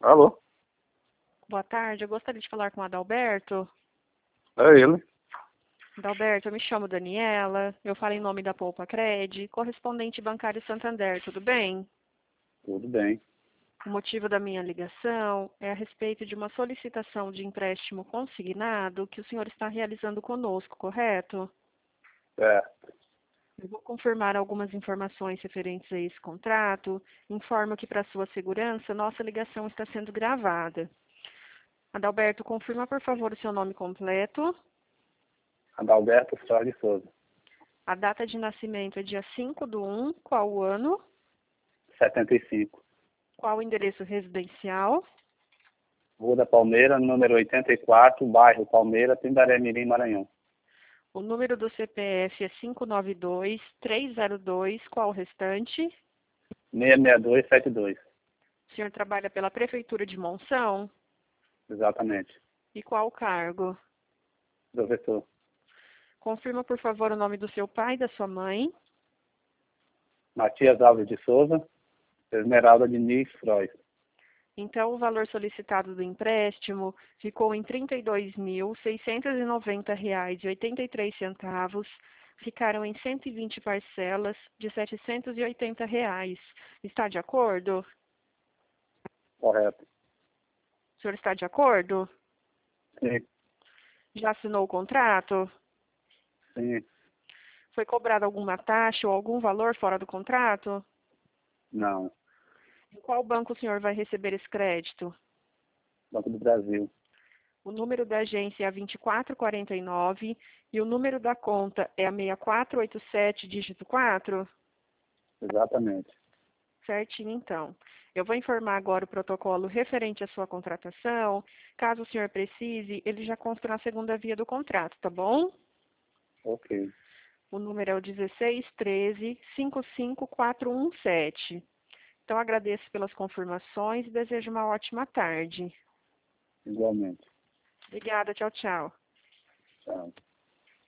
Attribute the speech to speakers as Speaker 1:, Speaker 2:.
Speaker 1: Alô?
Speaker 2: Boa tarde, eu gostaria de falar com o Adalberto.
Speaker 1: É ele.
Speaker 2: Adalberto, eu me chamo Daniela, eu falo em nome da Poupa Cred, correspondente bancário Santander, tudo bem?
Speaker 1: Tudo bem.
Speaker 2: O motivo da minha ligação é a respeito de uma solicitação de empréstimo consignado que o senhor está realizando conosco, correto?
Speaker 1: Certo.
Speaker 2: Eu vou confirmar algumas informações referentes a esse contrato. Informo que, para sua segurança, nossa ligação está sendo gravada. Adalberto, confirma, por favor, o seu nome completo.
Speaker 1: Adalberto Soares de Souza.
Speaker 2: A data de nascimento é dia 5/1, qual o ano?
Speaker 1: 75.
Speaker 2: Qual o endereço residencial?
Speaker 1: Rua da Palmeira, número 84, bairro Palmeira, Pindaré-Mirim, Maranhão.
Speaker 2: O número do CPF é 592-302, qual o restante?
Speaker 1: 66272.
Speaker 2: O senhor trabalha pela Prefeitura de Monção?
Speaker 1: Exatamente.
Speaker 2: E qual o cargo?
Speaker 1: Professor.
Speaker 2: Confirma, por favor, o nome do seu pai e da sua mãe.
Speaker 1: Matias Alves de Souza. Esmeralda Diniz Frois.
Speaker 2: Então, o valor solicitado do empréstimo ficou em R$ 32.690,83. Ficaram em 120 parcelas de R$ 780. Está de acordo?
Speaker 1: Correto.
Speaker 2: O senhor está de acordo?
Speaker 1: Sim.
Speaker 2: Já assinou o contrato?
Speaker 1: Sim.
Speaker 2: Foi cobrada alguma taxa ou algum valor fora do contrato?
Speaker 1: Não.
Speaker 2: Em qual banco o senhor vai receber esse crédito?
Speaker 1: Banco do Brasil.
Speaker 2: O número da agência é a 2449 e o número da conta é a 6487, dígito 4?
Speaker 1: Exatamente.
Speaker 2: Certinho, então. Eu vou informar agora o protocolo referente à sua contratação. Caso o senhor precise, ele já consta na segunda via do contrato, tá bom?
Speaker 1: Ok.
Speaker 2: O número é o 1613-55417. Então, agradeço pelas confirmações e desejo uma ótima tarde.
Speaker 1: Igualmente.
Speaker 2: Obrigada, tchau, tchau.
Speaker 1: Tchau.